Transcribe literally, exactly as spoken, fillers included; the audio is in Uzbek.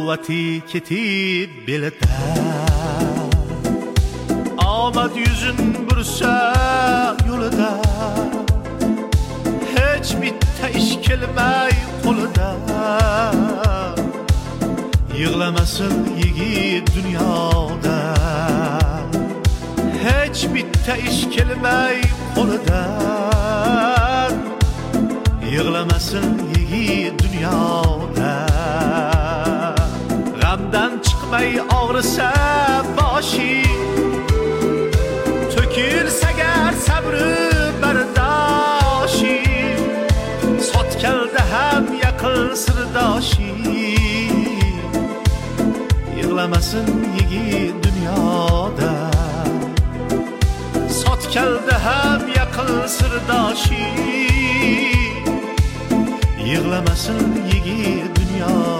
quvvati ketib belida. Omad yuzin bursa yo'lida, hech bitta ish kelmay qo'lida. Yig'lamasin yigit dunyoda, hech bitta ish kelmay qo'lidan. Yig'lamasin yigit dunyoda. G'amdan chiqmay og'risa boshi, to'kilsa gar sabri bardoshi. Sotkalda ham yaqin sirdoshi. Yig'lamasin yigit dunyoda, sotkalda ham yaqin sirdoshi. Yig'lamasin yigit dunyoda.